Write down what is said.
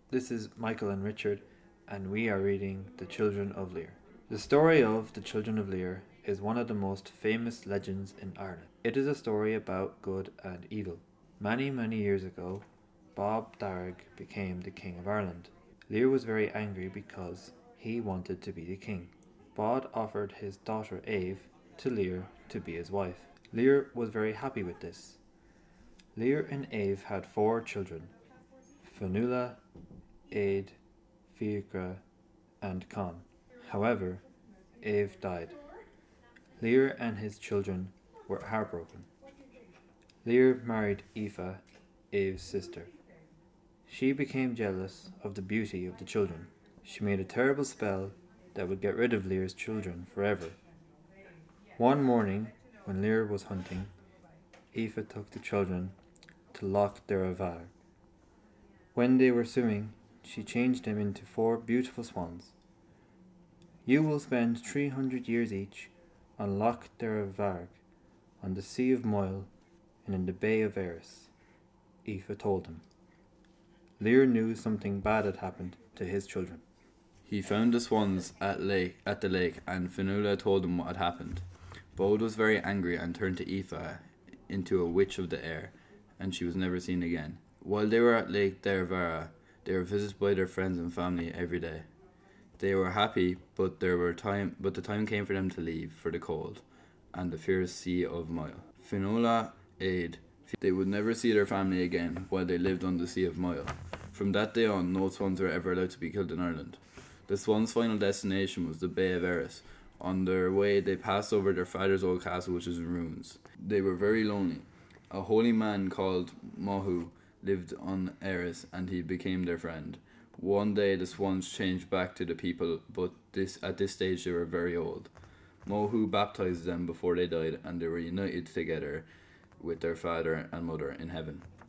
This is Michael and Richard, and we are reading The Children of Lear. The story of The Children of Lear is one of the most famous legends in Ireland. It is a story about good and evil. Many, many years ago, Bob Darg became the King of Ireland. Lear was very angry because he wanted to be the king. Bod offered his daughter Eve to Lear to be his wife. Lear was very happy with this. Lear and Eve had 4 children: Fanula, Aid, Fiacre, and Con. However, Eve died. Lear and his children were heartbroken. Lear married Aoife, Eve's sister. She became jealous of the beauty of the children. She made a terrible spell that would get rid of Lear's children forever. One morning, when Lear was hunting, Aoife took the children to Loch Derravar. When they were swimming, she changed them into 4 beautiful swans. You will spend 300 years each on Loch Derravar, on the Sea of Moyle, and in the Bay of Eris, Aoife told him. Lear knew something bad had happened to his children. He found the swans at the lake, and Fionnuala told him what had happened. Bode was very angry and turned to Aoife into a witch of the air, and she was never seen again. While they were at Lake Dervara, they were visited by their friends and family every day. They were happy, but the time came for them to leave for the cold and the fierce Sea of Moyle. Fionnuala Aid. They would never see their family again while they lived on the Sea of Moyle. From that day on, no swans were ever allowed to be killed in Ireland. The swans' final destination was the Bay of Eris. On their way, they passed over their father's old castle, which was in ruins. They were very lonely. A holy man called Mohu lived on Eris, and he became their friend. One day, the swans changed back to the people, but at this stage they were very old. Mohu baptized them before they died, and they were united together with their father and mother in heaven.